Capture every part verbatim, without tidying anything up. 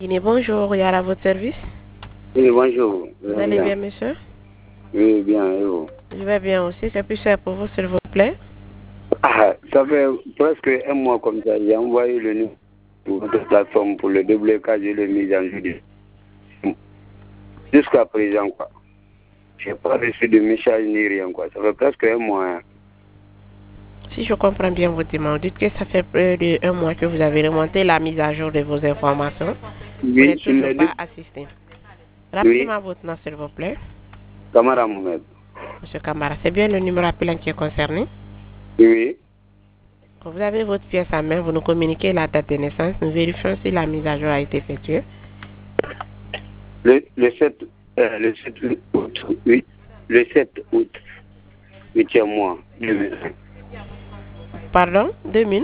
Guinée, bonjour, Yara à votre service. Oui, bonjour. Vous allez bien, monsieur? Oui, bien, et vous? Je vais bien aussi. Que puis-je faire pour vous, s'il vous plaît? Ah, ça fait presque un mois comme ça. J'ai envoyé le numéro pour votre plateforme pour le déblocage et le mise en jeu. Jusqu'à présent, quoi. Je n'ai pas reçu de message ni rien, quoi. Ça fait presque un mois. Hein. Si je comprends bien votre demande, dites que ça fait près d'un mois que vous avez remonté la mise à jour de vos informations. Oui, vous n'êtes sur toujours les pas deux. assisté. Oui, Rappelez-moi votre nom, s'il vous plaît. Camara Mohamed. Monsieur Camara, c'est bien le numéro appelant qui est concerné. Oui, Quand vous avez votre pièce à main, vous nous communiquez la date de naissance. Nous vérifions si la mise à jour a été effectuée. le, le sept, euh, le sept août, oui, le sept août, huitième mois, deux mille un. Pardon, deux mille.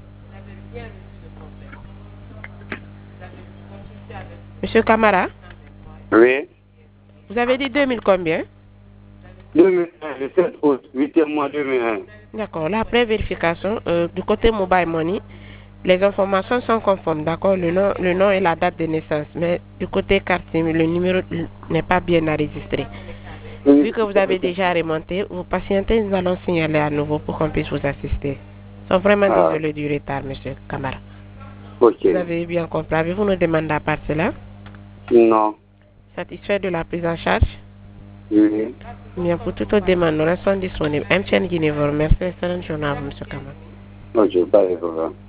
Monsieur Camara, Oui, vous avez dit deux mille combien? deux mille un, le sept août, huitième mois deux mille un. D'accord. Là, après vérification, euh, du côté Mobile Money, les informations sont conformes. D'accord. Le nom, le nom et la date de naissance. Mais du côté carte SIM, le numéro n'est pas bien enregistré. Vu Oui, que vous avez déjà remonté, vous patientez, nous allons signaler à nouveau pour qu'on puisse vous assister. Nous sommes vraiment ah, désolés du retard, monsieur Camara. ok. Vous avez bien compris. Avez-vous nous demandé à part cela? Non, Satisfait de la prise en charge? oui. Bien, pour toute autre demande, nous restons disponibles. M T N Guinée vous remercie. Excellente journée à vous, monsieur Camara. Non, je ne veux pas les voir.